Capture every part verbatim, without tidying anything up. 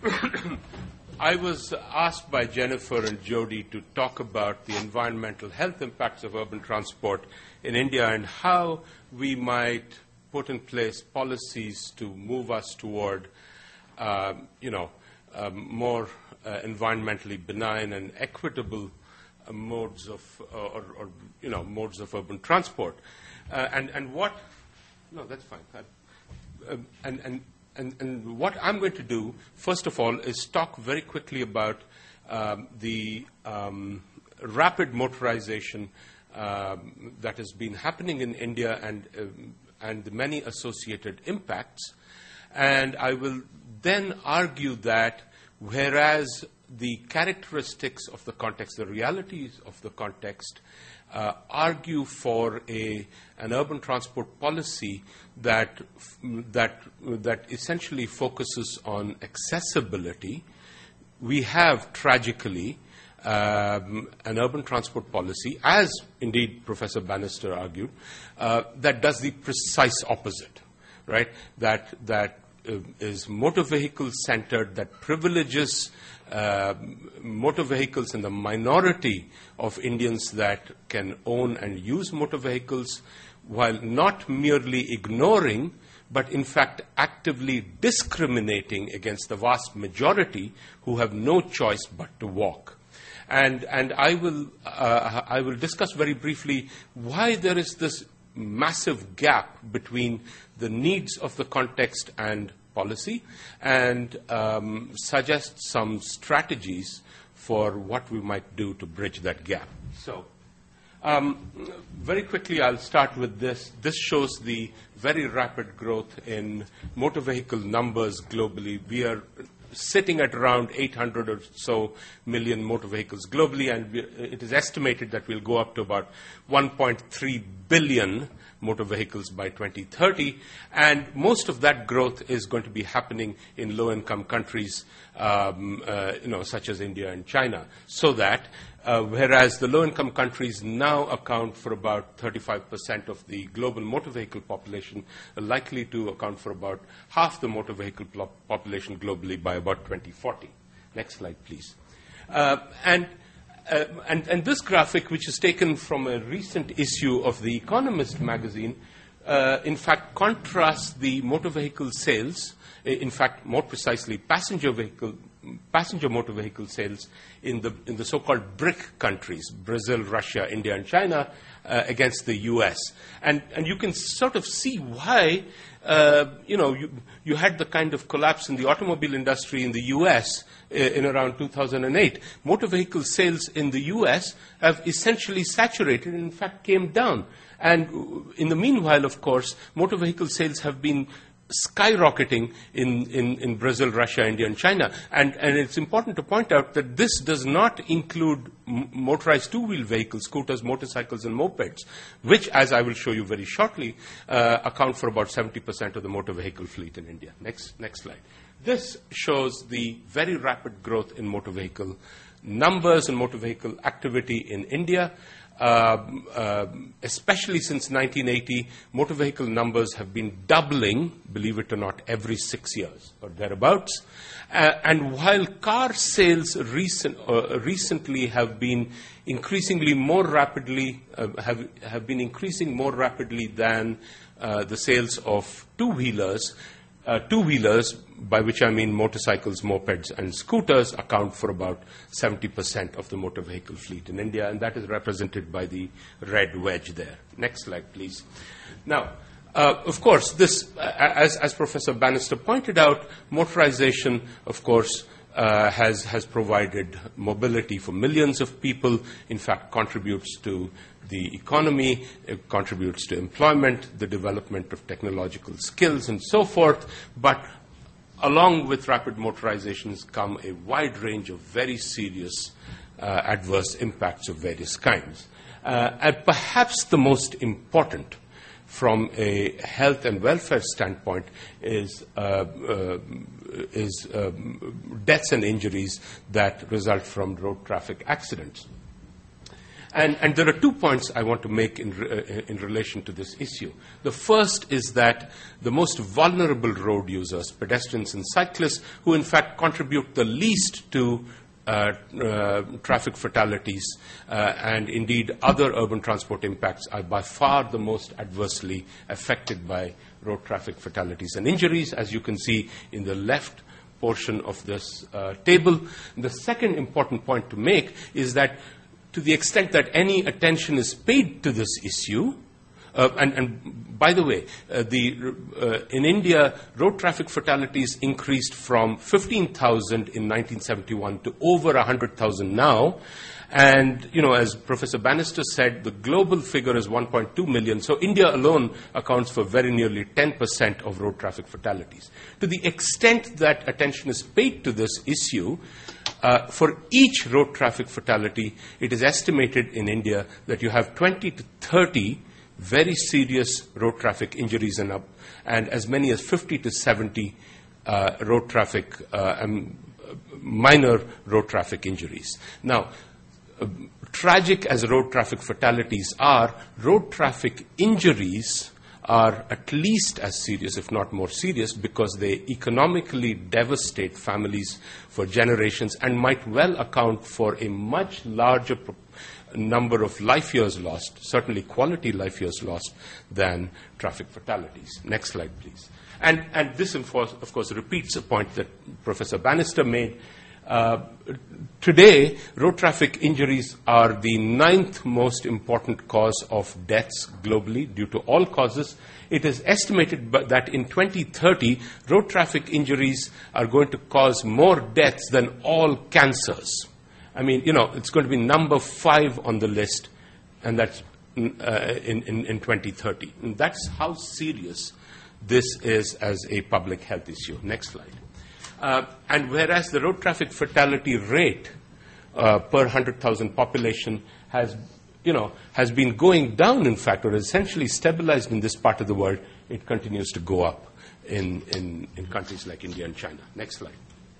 I was asked by Jennifer and Jody to talk about the environmental health impacts of urban transport in India and how we might put in place policies to move us toward, uh, you know, um, more uh, environmentally benign and equitable uh, modes of, uh, or, or, you know, modes of urban transport. Uh, and, and what, no, that's fine. I, uh, and, and And, and what I'm going to do, first of all, is talk very quickly about um, the um, rapid motorization um, that has been happening in India and, um, and the many associated impacts. And I will then argue that whereas the characteristics of the context, the realities of the context, Uh, argue for a, an urban transport policy that, that, that essentially focuses on accessibility, we have, tragically, um, an urban transport policy, as indeed Professor Bannister argued, uh, that does the precise opposite, right? That, that uh, is motor vehicle-centered, that privileges Uh, motor vehicles in the minority of Indians that can own and use motor vehicles, while not merely ignoring, but in fact actively discriminating against the vast majority who have no choice but to walk. And, and I will, uh, I will discuss very briefly why there is this massive gap between the needs of the context and policy, and um, suggest some strategies for what we might do to bridge that gap. So, um, very quickly, I'll start with this. This shows the very rapid growth in motor vehicle numbers globally. We are sitting at around eight hundred or so million motor vehicles globally, and we, it is estimated that we'll go up to about one point three billion motor vehicles by twenty thirty, and most of that growth is going to be happening in low-income countries, um, uh, you know, such as India and China. So that, uh, whereas the low-income countries now account for about thirty-five percent of the global motor vehicle population, are likely to account for about half the motor vehicle population globally by about twenty forty. Next slide, please. Uh, and Uh, and, and this graphic, which is taken from a recent issue of The Economist magazine, uh, in fact contrasts the motor vehicle sales, in fact more precisely passenger vehicle, passenger motor vehicle sales in the, in the so-called BRIC countries, Brazil, Russia, India, and China, uh, against the U S. And, and you can sort of see why, uh, you know, you, you had the kind of collapse in the automobile industry in the U S in around two thousand eight. Motor vehicle sales in the U S have essentially saturated and, in fact, came down. And in the meanwhile, of course, motor vehicle sales have been skyrocketing in, in, in Brazil, Russia, India, and China. And, and it's important to point out that this does not include m- motorized two-wheel vehicles, scooters, motorcycles, and mopeds, which, as I will show you very shortly, uh, account for about seventy percent of the motor vehicle fleet in India. Next, next slide. This shows the very rapid growth in motor vehicle numbers and motor vehicle activity in India. Uh, uh, especially since nineteen eighty, motor vehicle numbers have been doubling, believe it or not, every six years or thereabouts. Uh, and while car sales recent, uh, recently have been increasingly more rapidly, uh, have, have been increasing more rapidly than uh, the sales of two-wheelers, Uh, two-wheelers, by which I mean motorcycles, mopeds, and scooters, account for about seventy percent of the motor vehicle fleet in India, and that is represented by the red wedge there. Next slide, please. Now, uh, of course, this, uh, as, as Professor Bannister pointed out, motorization, of course, uh, has, has provided mobility for millions of people, in fact, contributes to the economy, it contributes to employment, the development of technological skills, and so forth. But along with rapid motorizations come a wide range of very serious uh, adverse impacts of various kinds. Uh, and perhaps the most important from a health and welfare standpoint is, uh, uh, is um, deaths and injuries that result from road traffic accidents. And, and there are two points I want to make in, uh, in relation to this issue. The first is that the most vulnerable road users, pedestrians and cyclists, who in fact contribute the least to uh, uh, traffic fatalities uh, and indeed other urban transport impacts, are by far the most adversely affected by road traffic fatalities and injuries, as you can see in the left portion of this uh, table. The second important point to make is that to the extent that any attention is paid to this issue, uh, and, and by the way, uh, the, uh, in India, road traffic fatalities increased from fifteen thousand in nineteen seventy-one to over one hundred thousand now. And, you know, as Professor Bannister said, the global figure is one point two million. So India alone accounts for very nearly ten percent of road traffic fatalities. To the extent that attention is paid to this issue, uh, for each road traffic fatality, it is estimated in India that you have twenty to thirty very serious road traffic injuries and up, and as many as fifty to seventy uh, road traffic, uh, um, minor road traffic injuries. Now, Uh, tragic as road traffic fatalities are, road traffic injuries are at least as serious, if not more serious, because they economically devastate families for generations and might well account for a much larger pro- number of life years lost, certainly quality life years lost, than traffic fatalities. Next slide, please. And, and this, of course, of course, repeats a point that Professor Bannister made. Uh, today, road traffic injuries are the ninth most important cause of deaths globally due to all causes. It is estimated that in twenty thirty, road traffic injuries are going to cause more deaths than all cancers. I mean, you know, it's going to be number five on the list, and that's uh, in, in, in twenty thirty. And that's how serious this is as a public health issue. Next slide. Uh, and whereas the road traffic fatality rate uh, per one hundred thousand population has, you know, has been going down, in fact, or essentially stabilized in this part of the world, it continues to go up in, in, in countries like India and China. Next slide.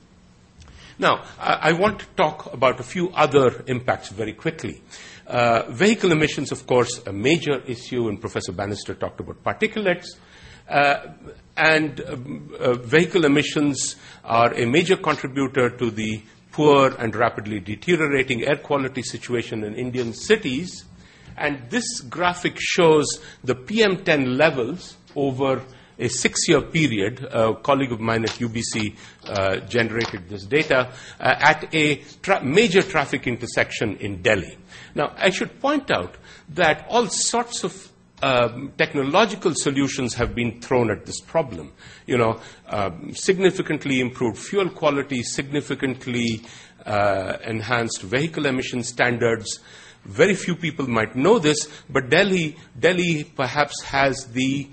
Now, I, I want to talk about a few other impacts very quickly. Uh, vehicle emissions, of course, a major issue, and Professor Bannister talked about particulates. Uh, and uh, uh, vehicle emissions are a major contributor to the poor and rapidly deteriorating air quality situation in Indian cities. And this graphic shows the P M ten levels over a six-year period. A colleague of mine at U B C uh, generated this data uh, at a tra- major traffic intersection in Delhi. Now, I should point out that all sorts of Um, technological solutions have been thrown at this problem. You know, um, significantly improved fuel quality, significantly uh, enhanced vehicle emission standards. Very few people might know this, but Delhi, Delhi perhaps has the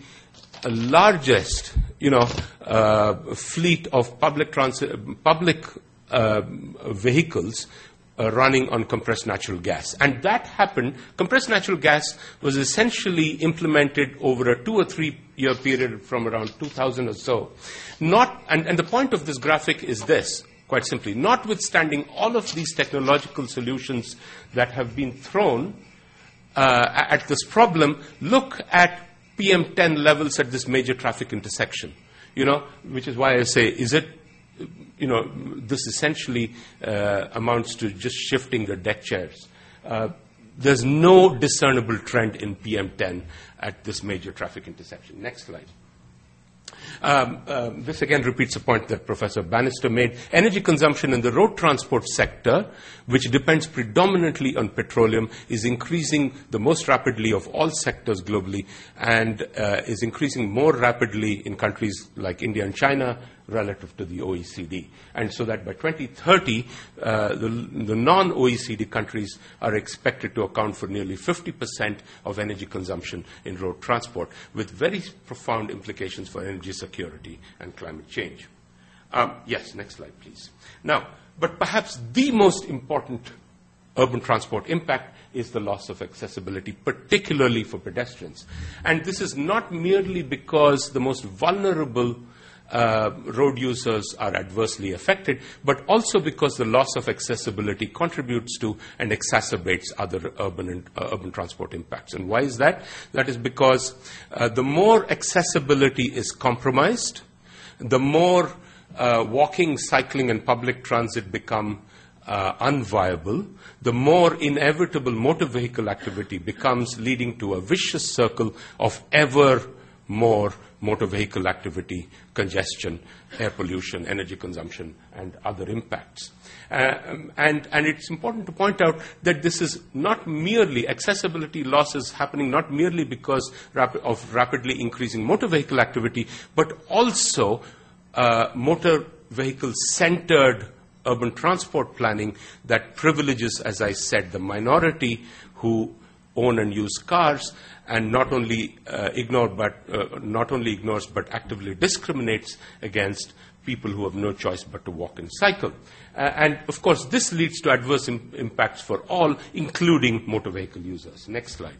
largest, you know, uh, fleet of public transit, public uh, vehicles Uh, running on compressed natural gas. And that happened, compressed natural gas was essentially implemented over a two or three year period from around two thousand or so. Not, and, and the point of this graphic is this, quite simply, notwithstanding all of these technological solutions that have been thrown uh, at this problem, look at P M ten levels at this major traffic intersection, you know, which is why I say, is it You know, this essentially uh, amounts to just shifting the deck chairs. Uh, there's no discernible trend in P M ten at this major traffic intersection. Next slide. Um, um, this again repeats a point that Professor Bannister made. Energy consumption in the road transport sector, which depends predominantly on petroleum, is increasing the most rapidly of all sectors globally, and uh, is increasing more rapidly in countries like India and China relative to the O E C D. And so that by twenty thirty, uh, the, the non-O E C D countries are expected to account for nearly fifty percent of energy consumption in road transport, with very profound implications for energy security and climate change. Um, yes, next slide, please. Now, but perhaps the most important urban transport impact is the loss of accessibility, particularly for pedestrians. And this is not merely because the most vulnerable uh, road users are adversely affected, but also because the loss of accessibility contributes to and exacerbates other urban and, uh, urban transport impacts. And why is that? That is because uh, the more accessibility is compromised, the more uh, walking, cycling, and public transit become uh, unviable, the more inevitable motor vehicle activity becomes, leading to a vicious circle of ever more motor vehicle activity, congestion, air pollution, energy consumption, and other impacts. Uh, and, and it's important to point out that this is not merely accessibility losses happening not merely because rap- of rapidly increasing motor vehicle activity, but also uh, motor vehicle-centered urban transport planning that privileges, as I said, the minority who own and use cars, and not only uh, ignore, but uh, not only ignores, but actively discriminates against people who have no choice but to walk and cycle. Uh, and of course, this leads to adverse im- impacts for all, including motor vehicle users. Next slide.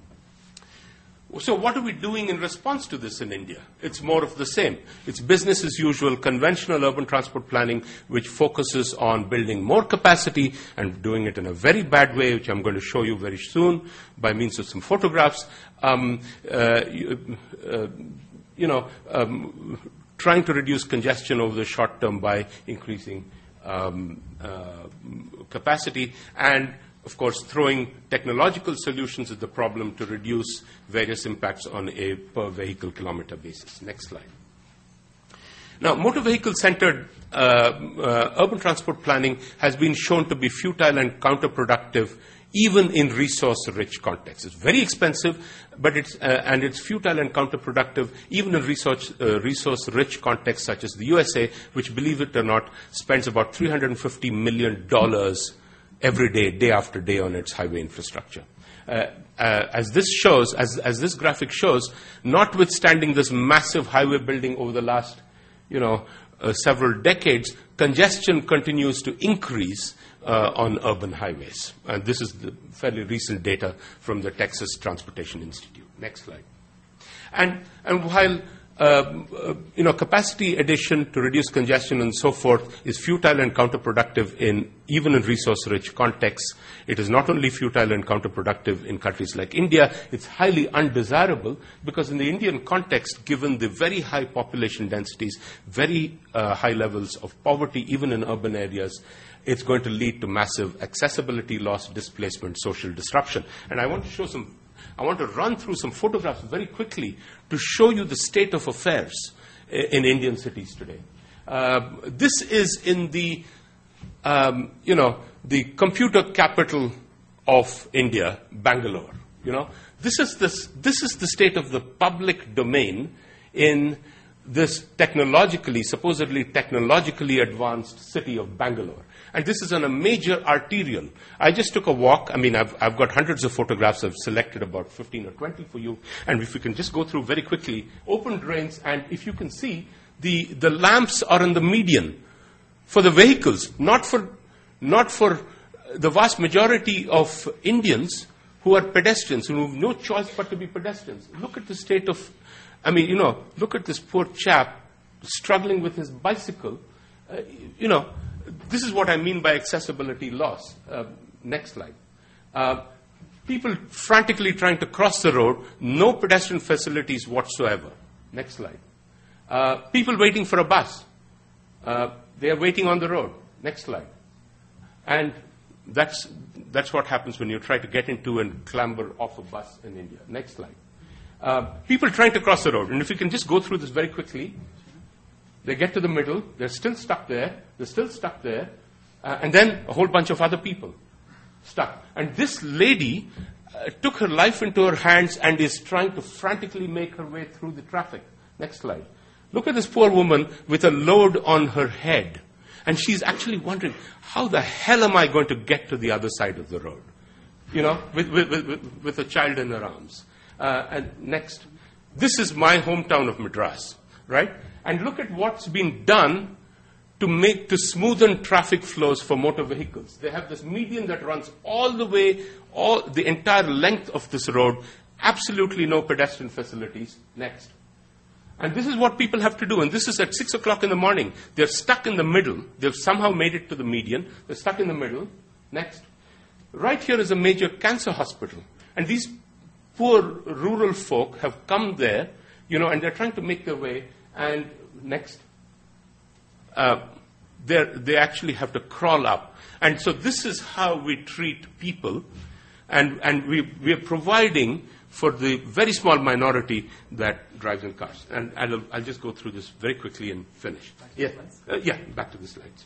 So what are we doing in response to this in India? It's more of the same. It's business as usual, conventional urban transport planning, which focuses on building more capacity and doing it in a very bad way, which I'm going to show you very soon by means of some photographs. Um, uh, you, uh, you know, um, trying to reduce congestion over the short term by increasing um, uh, capacity, and of course, throwing technological solutions at the problem to reduce various impacts on a per vehicle kilometer basis. Next slide. Now, motor vehicle-centered uh, uh, urban transport planning has been shown to be futile and counterproductive even in resource-rich contexts. It's very expensive, but it's, uh, and it's futile and counterproductive even in resource, uh, resource-rich contexts such as the U S A, which, believe it or not, spends about three hundred fifty million dollars every day, day after day, on its highway infrastructure. Uh, uh, as this shows, as, as this graphic shows, notwithstanding this massive highway building over the last, you know, uh, several decades, congestion continues to increase uh, on urban highways. And this is the fairly recent data from the Texas Transportation Institute. Next slide. And, and while Uh, uh, you know, capacity addition to reduce congestion and so forth is futile and counterproductive in even in resource-rich contexts. It is not only futile and counterproductive in countries like India, it's highly undesirable because in the Indian context, given the very high population densities, very uh, high levels of poverty, even in urban areas, it's going to lead to massive accessibility loss, displacement, social disruption. And I want to show some I want to run through some photographs very quickly to show you the state of affairs in Indian cities today. Uh, this is in the, um, you know, the computer capital of India, Bangalore. You know, this is this. This is the state of the public domain in this technologically, supposedly technologically advanced city of Bangalore. And this is on a major arterial. I just took a walk. I mean, I've, I've got hundreds of photographs. I've selected about fifteen or twenty for you. And if you can just go through very quickly, open drains, and if you can see, the, the lamps are in the median for the vehicles, not for, not for the vast majority of Indians who are pedestrians, who have no choice but to be pedestrians. Look at the state of, I mean, you know, look at this poor chap struggling with his bicycle. Uh, you know, this is what I mean by accessibility loss. Uh, next slide. Uh, people frantically trying to cross the road, no pedestrian facilities whatsoever. Next slide. Uh, people waiting for a bus. Uh, they are waiting on the road. Next slide. And that's, that's what happens when you try to get into and clamber off a bus in India. Next slide. Uh, people trying to cross the road. And if you can just go through this very quickly. They get to the middle, they're still stuck there, they're still stuck there, uh, and then a whole bunch of other people stuck. And this lady uh, took her life into her hands and is trying to frantically make her way through the traffic. Next slide. Look at this poor woman with a load on her head. And she's actually wondering, how the hell am I going to get to the other side of the road? You know, with, with, with, with a child in her arms. Uh, and next. This is my hometown of Madras, right? And look at what's been done to make, to smoothen traffic flows for motor vehicles. They have this median that runs all the way, all the entire length of this road, absolutely no pedestrian facilities. Next. And this is what people have to do. And this is at six o'clock in the morning. They're stuck in the middle. They've somehow made it to the median. They're stuck in the middle. Next. Right here is a major cancer hospital. And these poor rural folk have come there, you know, and they're trying to make their way. And next. Uh, they actually have to crawl up. And so this is how we treat people. And, and we, we are providing for the very small minority that drives in cars. And I'll, I'll just go through this very quickly and finish. Yeah, uh, yeah, back to the slides.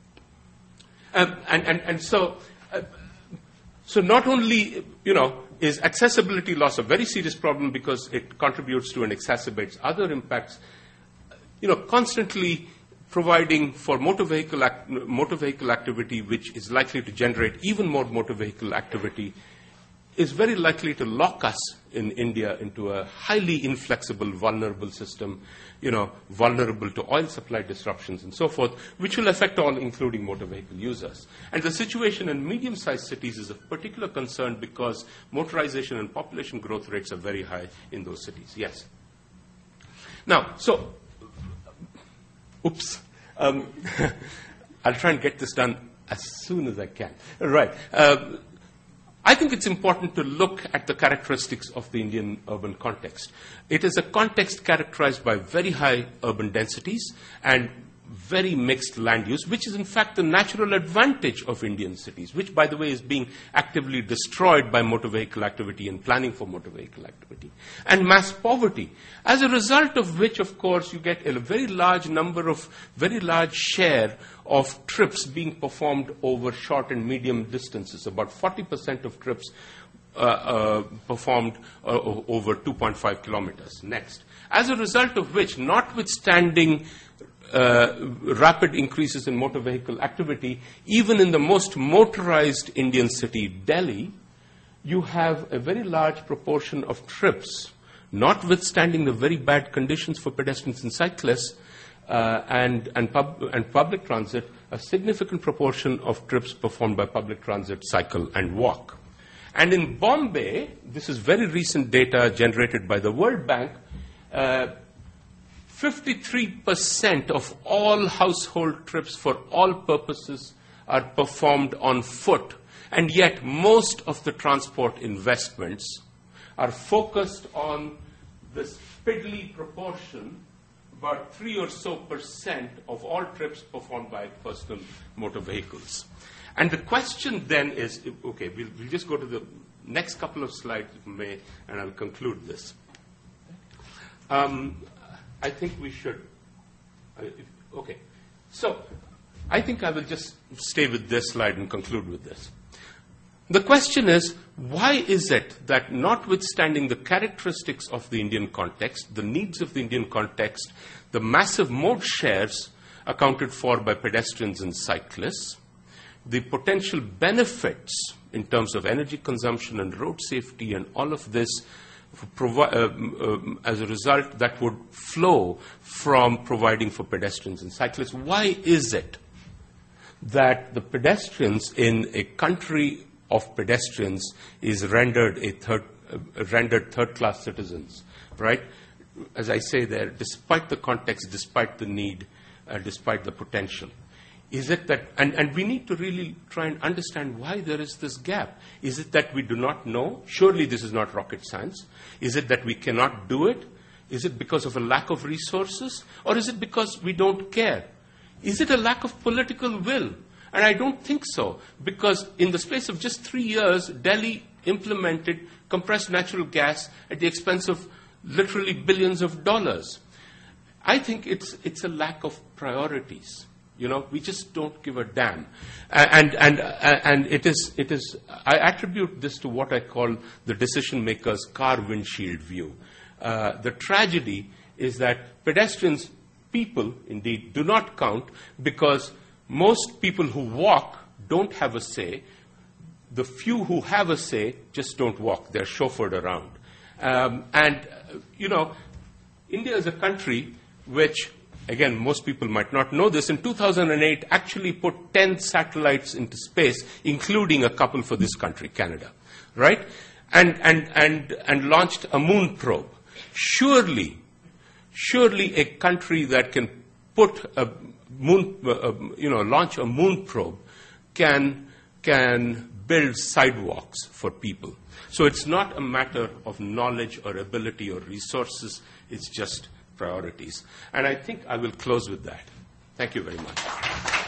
Um, and, and, and so, uh, so not only, you know, is accessibility loss a very serious problem because it contributes to and exacerbates other impacts, you know, constantly providing for motor vehicle, act, motor vehicle activity, which is likely to generate even more motor vehicle activity, is very likely to lock us in India into a highly inflexible, vulnerable system, you know, vulnerable to oil supply disruptions and so forth, which will affect all, including motor vehicle users. And the situation in medium-sized cities is of particular concern because motorization and population growth rates are very high in those cities. Yes. Now, so, oops. Um, I'll try and get this done as soon as I can. Right. Uh, I think it's important to look at the characteristics of the Indian urban context. It is a context characterized by very high urban densities and very mixed land use, which is in fact the natural advantage of Indian cities, which, by the way, is being actively destroyed by motor vehicle activity and planning for motor vehicle activity, and mass poverty, as a result of which, of course, you get a very large number of, very large share of trips being performed over short and medium distances. About forty percent of trips uh, uh, performed uh, over two point five kilometers. Next. As a result of which, notwithstanding Uh, rapid increases in motor vehicle activity, even in the most motorized Indian city, Delhi, you have a very large proportion of trips, notwithstanding the very bad conditions for pedestrians and cyclists uh, and, and, pub, and public transit, a significant proportion of trips performed by public transit, cycle, and walk. And in Bombay, this is very recent data generated by the World Bank, uh, fifty-three percent of all household trips for all purposes are performed on foot, and yet most of the transport investments are focused on this piddly proportion, about three or so percent of all trips performed by personal motor vehicles. And the question then is, okay, we'll, we'll just go to the next couple of slides, if I may, and I'll conclude this. Um, I think we should, uh, if, okay. So, I think I will just stay with this slide and conclude with this. The question is, why is it that notwithstanding the characteristics of the Indian context, the needs of the Indian context, the massive mode shares accounted for by pedestrians and cyclists, the potential benefits in terms of energy consumption and road safety and all of this, Provi- uh, um, as a result, that would flow from providing for pedestrians and cyclists. Why is it that the pedestrians in a country of pedestrians is rendered a third, uh, rendered third-class citizens, right? As I say there, despite the context, despite the need, uh, despite the potential. Is it that, and, and we need to really try and understand why there is this gap. Is it that we do not know? Surely this is not rocket science. Is it that we cannot do it? Is it because of a lack of resources? Or is it because we don't care? Is it a lack of political will? And I don't think so, because in the space of just three years, Delhi implemented compressed natural gas at the expense of literally billions of dollars. I think it's, it's a lack of priorities. You know, we just don't give a damn. And, and, and it is, it is, I attribute this to what I call the decision maker's car windshield view. Uh, the tragedy is that pedestrians, people, indeed, do not count because most people who walk don't have a say. The few who have a say just don't walk. They're chauffeured around. Um, and, uh, you know, India is a country which, again, most people might not know this, in two thousand eight actually put ten satellites into space, including a couple for this country, Canada, right? And, and, and, and launched a moon probe. Surely, surely a country that can put a moon, uh, you know, launch a moon probe can, can build sidewalks for people. So it's not a matter of knowledge or ability or resources, it's just priorities. And I think I will close with that. Thank you very much.